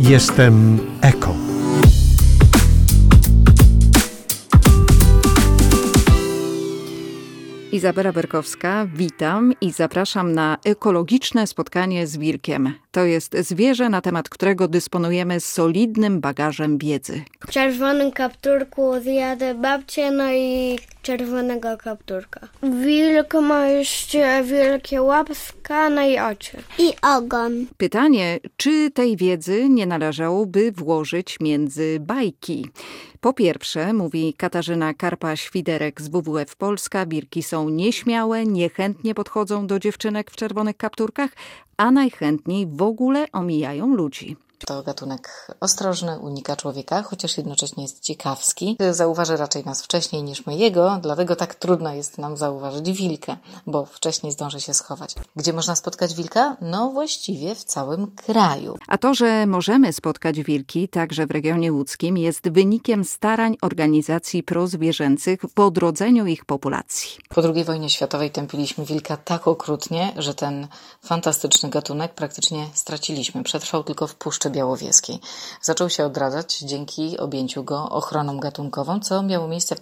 Jestem eko. Izabela Berkowska, witam i zapraszam na ekologiczne spotkanie z wilkiem. To jest zwierzę, na temat którego dysponujemy solidnym bagażem wiedzy. W czerwonym kapturku zjadę babcię, no i czerwonego kapturka. Wilk ma jeszcze wielkie łapska, no i oczy. I ogon. Pytanie, czy tej wiedzy nie należałoby włożyć między bajki? Po pierwsze, mówi Katarzyna Karpa-Świderek z WWF Polska, wilki są nieśmiałe, niechętnie podchodzą do dziewczynek w czerwonych kapturkach, a najchętniej w ogóle omijają ludzi. To gatunek ostrożny, unika człowieka, chociaż jednocześnie jest ciekawski. Zauważy raczej nas wcześniej niż my jego, dlatego tak trudno jest nam zauważyć wilka, bo wcześniej zdąży się schować. Gdzie można spotkać wilka? No właściwie w całym kraju. A to, że możemy spotkać wilki także w regionie łódzkim, jest wynikiem starań organizacji prozwierzęcych w odrodzeniu ich populacji. Po II wojnie światowej tępiliśmy wilka tak okrutnie, że ten fantastyczny gatunek praktycznie straciliśmy. Przetrwał tylko w Puszczy Białowieskiej. Zaczął się odradzać dzięki objęciu go ochroną gatunkową, co miało miejsce w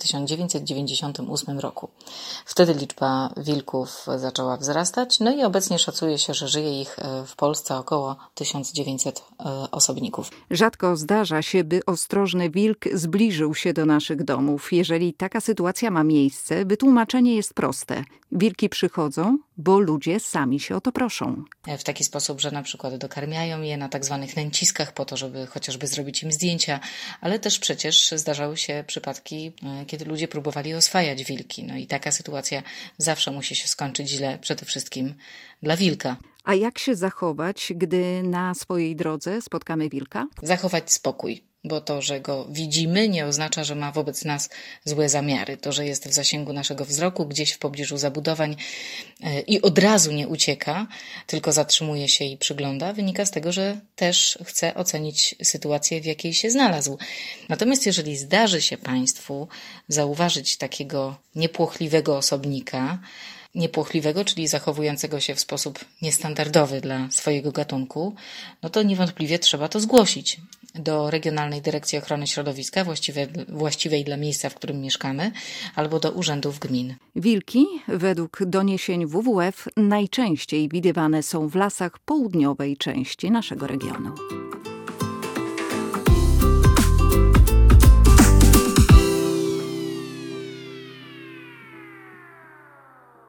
1998 roku. Wtedy liczba wilków zaczęła wzrastać, no i obecnie szacuje się, że żyje ich w Polsce około 1900 osobników. Rzadko zdarza się, by ostrożny wilk zbliżył się do naszych domów. Jeżeli taka sytuacja ma miejsce, wytłumaczenie jest proste. Wilki przychodzą, bo ludzie sami się o to proszą. W taki sposób, że na przykład dokarmiają je na tak zwanych nęciskach po to, żeby chociażby zrobić im zdjęcia, ale też przecież zdarzały się przypadki, kiedy ludzie próbowali oswajać wilki. No i taka sytuacja zawsze musi się skończyć źle, przede wszystkim dla wilka. A jak się zachować, gdy na swojej drodze spotkamy wilka? Zachować spokój. Bo to, że go widzimy, nie oznacza, że ma wobec nas złe zamiary. To, że jest w zasięgu naszego wzroku, gdzieś w pobliżu zabudowań i od razu nie ucieka, tylko zatrzymuje się i przygląda, wynika z tego, że też chce ocenić sytuację, w jakiej się znalazł. Natomiast jeżeli zdarzy się Państwu zauważyć takiego niepłochliwego osobnika, czyli zachowującego się w sposób niestandardowy dla swojego gatunku, no to niewątpliwie trzeba to zgłosić do Regionalnej Dyrekcji Ochrony Środowiska, właściwej dla miejsca, w którym mieszkamy, albo do urzędów gmin. Wilki, według doniesień WWF, najczęściej widywane są w lasach południowej części naszego regionu.